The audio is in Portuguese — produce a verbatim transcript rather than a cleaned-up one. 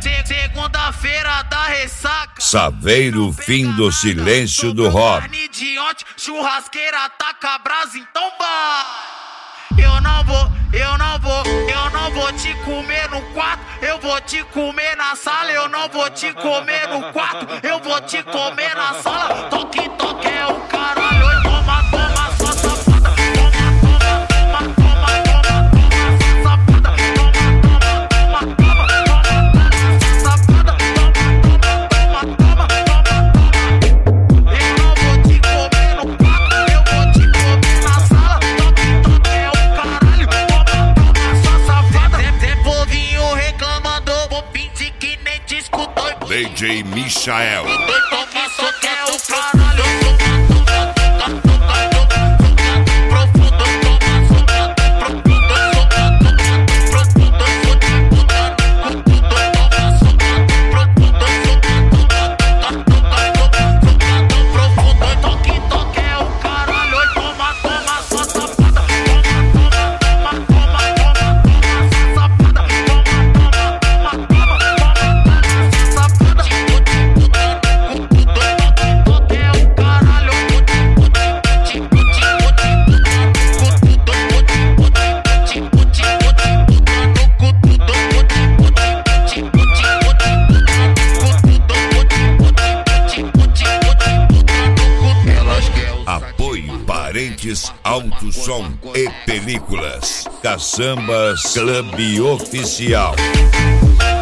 Segunda-feira da ressaca. Saveiro, fim do silêncio do rock. Carne de ontem, churrasqueira taca brasa, então vai. Eu não vou, eu não vou, eu não vou te comer no quarto. Eu vou te comer na sala. Eu não vou te comer no quarto. Eu vou te comer na sala. Toque, toque é o caralho. Oi, toma, toma, só safada. Toma, toma, toma, toma, toma, toma, só safada. Toma, toma, toma, toma, toma, só safada. Toma, toma, toma, toma, toma. Eu não vou te comer no quarto. Eu vou te comer na sala. Toque, toque é o caralho. Toma, toma, só safada. Tem povinho reclamando, vou fingir que nem te escutou. D J Michael. Toque, toque é o caralho. Parentes, Alto Som e Películas. Caçambas Clube Oficial.